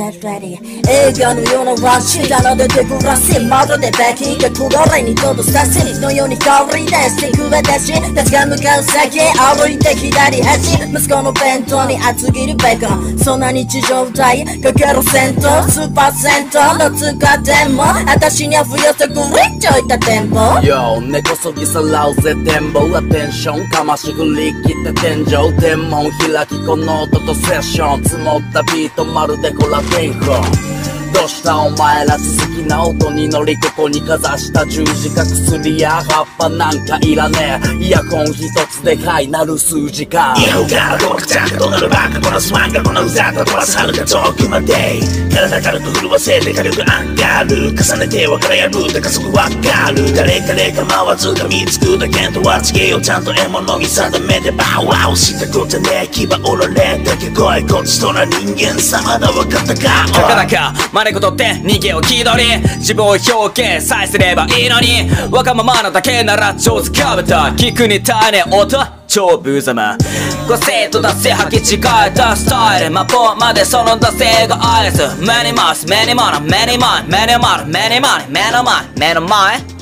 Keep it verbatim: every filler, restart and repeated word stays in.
get ready 映画のようなワンシーン棚でデコラシまるでベキがこられにとどさしのように香り出してくれたしたちが向かう先歩いて左端息子の弁当に厚切りベーコンそんな日常体かける銭湯スーパー銭湯の通過点も私には不要さくりちょいたテンポ Yo 根こそぎさらうぜ展望アテンションかまし振り切って天井天文開きこの音とセッション積もったビートまるでコラテンコどうしたお前ら続きな音に乗りここにかざした十字架薬や葉っぱなんかいらねえイヤコン一つでかいなる数時間イヤホンからどうかちゃんとどなるバカこのスワンがこのうざと飛ばさるか遠くまで体軽く震わせて火力上がる重ねて分からやるって加速分かる誰彼構わず噛みつくだけとはつけようちゃんと獲物に定めてバウワウしたことね牙折られたけ声こっちとな人間様だ分かったかたかだか真似事って逃げを気取り自分を表現さえすればいいのにわがままなだけなら上手かぶった聞くに耐えねえ音超ブーザマ個性と惰性履き違えたスタイル魔法までその惰性が合図目にます目に物目に物目に物目に物目の前目の前